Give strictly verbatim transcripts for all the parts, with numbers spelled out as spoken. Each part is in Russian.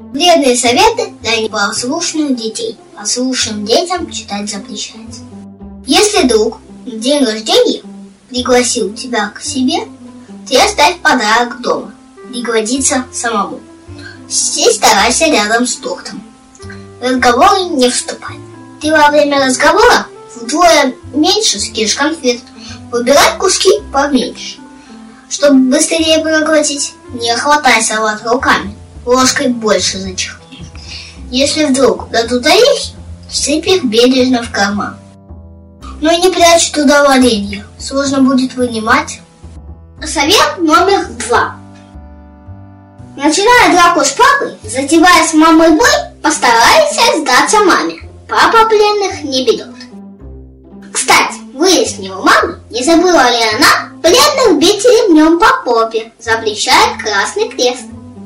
Вредные советы для непослушных детей. Послушным детям читать запрещается. Если друг на день рождения пригласил тебя к себе, ты оставь подарок дома. Пригодится самому. Сидеть старайся рядом с тортом. В разговоры не вступай. Ты во время разговора вдвое меньше съешь конфет. Выбирай куски поменьше, чтобы быстрее проглотить. Не хватай салат руками. Ложкой больше зачерпни. Если вдруг дадут орехи, сыпь их бережно в карман. Но не прячь туда варенье. Сложно будет вынимать. Совет номер два. Начиная драку с папой, затевая с мамой бой, постарайся сдаться маме. Папа пленных не берет. Кстати, выясни у мамы, не забыла ли она пленных бить ремнем по попе. Запрещает Красный Крест.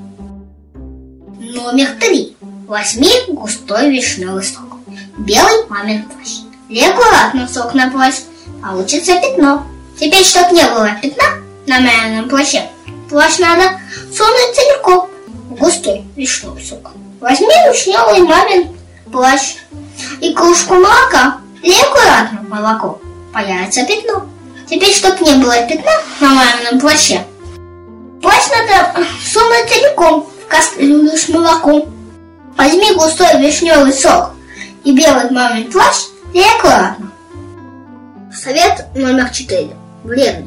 Номер три. Возьми густой вишневый сок. Белый мамин плащ. И аккуратно сок на плащ. Получится пятно. Теперь, чтобы не было пятна на мамином плаще, плащ надо сунуть целиком в густой вишневый сок. Возьми вишневый мамин плащ и кружку молока. И аккуратно молоко. Появится пятно. Теперь, чтобы не было пятна на мамином плаще, плащ надо сунуть целиком в кастрюлю с молоком. Возьми густой вишневый сок и белый мамин плащ и аккуратно. Совет номер четыре. Вредный.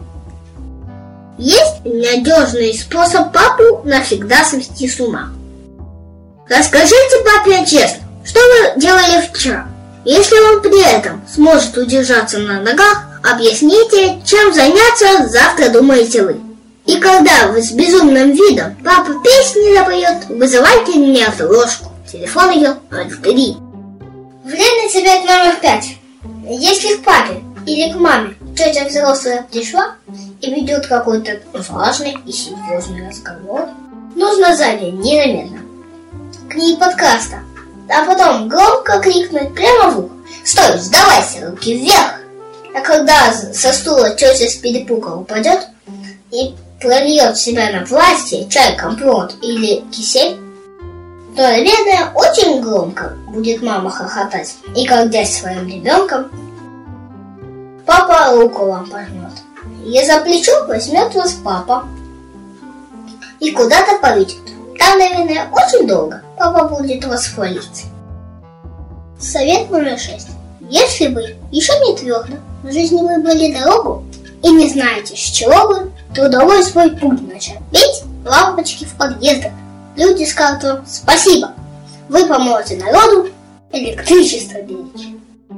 Есть надежный способ папу навсегда свести с ума. Расскажите папе честно, что вы делали вчера. Если он при этом сможет удержаться на ногах, объясните, чем заняться завтра думаете вы. И когда вы с безумным видом папа песни запоет, вызывайте мне автоложку. Телефон ее ноль три. Вредный совет номер пять. Если к папе или к маме тетя взрослая пришла и ведет какой-то важный и серьезный разговор, нужно сзади немедленно к ней подкаста, а потом громко крикнуть прямо в ухо: «Стой, сдавайся, руки вверх!» А когда со стула тетя с перепуга упадет и прольет себя на платье, чай, компот или кисель, то, наверное, очень громко будет мама хохотать. И, гордясь своим ребенком, папа руку вам пожмет. И за плечо возьмет вас папа и куда-то поведет. Там, наверное, очень долго папа будет вас хвалить. Совет номер шесть. Если вы еще не твердо в жизни выбрали дорогу и не знаете, с чего вы трудовой свой путь начать, бить лампочки в подъездах, люди скажут вам спасибо. Вы поможете народу электричество беречь.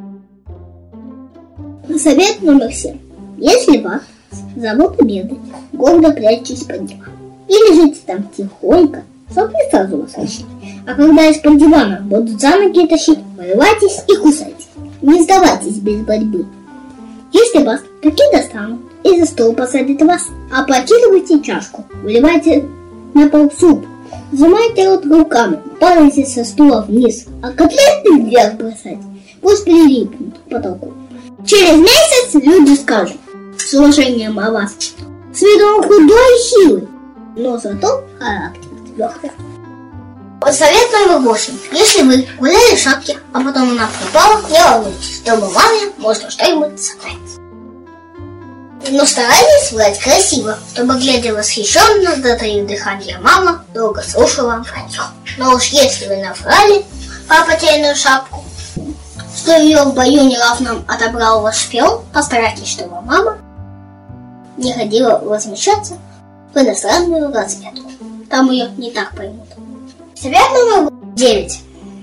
Совет номер семь. Если вас зовут обедать, гордо прячьтесь под диван. И лежите там тихонько, чтобы не сразу вас лечить. А когда из-под дивана будут за ноги тащить, вырывайтесь и кусайтесь. Не сдавайтесь без борьбы. Если вас таки достанут и за стол посадят вас, опрокидывайте чашку, выливайте на пол суп, сжимайте рот руками, падайте со стула вниз, а котлеты вверх бросать, пусть прилипнут к потолку. Через месяц люди скажут с уважением о вас: с виду он худой и хилый, но зато характер твердый. Совет номер восемь. Если вы гуляли в шапке, а потом она пропала, не волнуйтесь, дома маме можно что-нибудь собрать. Но старайтесь врать красиво, чтобы, глядя восхищенно, затаив дыхание, мама долго слушала вранье. Но уж если вы наврали про потерянную шапку, что ее в бою неравном отобрал ваш шпион, постарайтесь, чтобы мама не ходила возмущаться в иностранную разведку. Там ее не так поймут. Совет номер девять.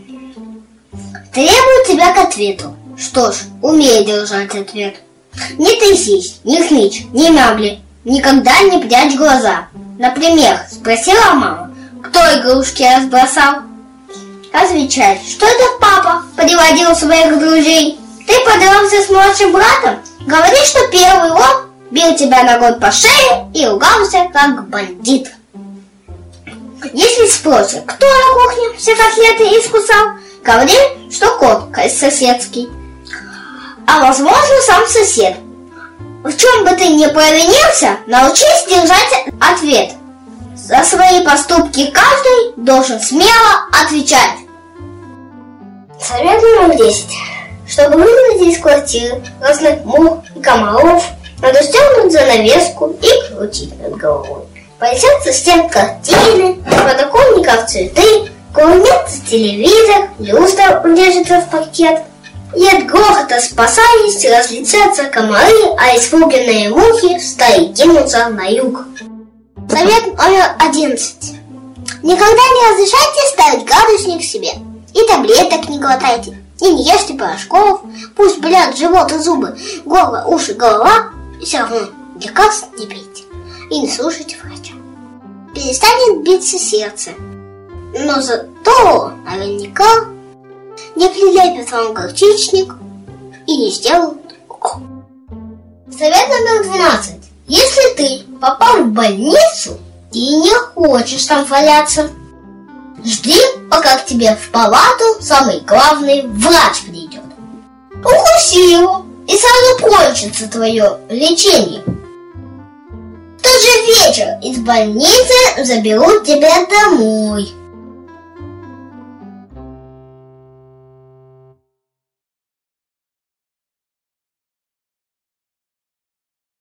Требую тебя к ответу. Что ж, умей держать ответ. Не трясись, не хнычь, не мямли, никогда не прячь глаза. Например, спросила мама, кто игрушки разбросал? Отвечает, что это папа приводил своих друзей. Ты подрался с младшим братом? Говори, что первый он бил тебя ногой по шее и ругался как бандит. Если спросят, кто на кухне все котлеты искусал, говори, что кот соседский, а возможно сам сосед. В чем бы ты ни провинился, научись держать ответ. За свои поступки каждый должен смело отвечать. Совет номер десять. Чтобы выгнать из квартиры разных мух и комаров, надо стянуть занавеску и крутить над головой. Повесятся стен картины, подоконников цветы, курнется телевизор, люстра удержится в пакет. И от грохота спасаясь, разлетятся комары, а испуганные мухи в стаи кинутся на юг. Совет номер одиннадцать. Никогда не разрешайте ставить градусник себе. И таблеток не глотайте. И не ешьте порошков. Пусть болят живот и зубы, горло, уши, голова. И все равно лекарств не пейте. И не слушайте врача. Перестанет биться сердце. Но зато наверняка не прилепит вам горчичник и не сделают укол. Совет номер двенадцать. Если ты попал в больницу и не хочешь там валяться, жди, пока к тебе в палату самый главный врач придет. Укуси его, и сразу кончится твое лечение. В тот же вечер из больницы заберут тебя домой.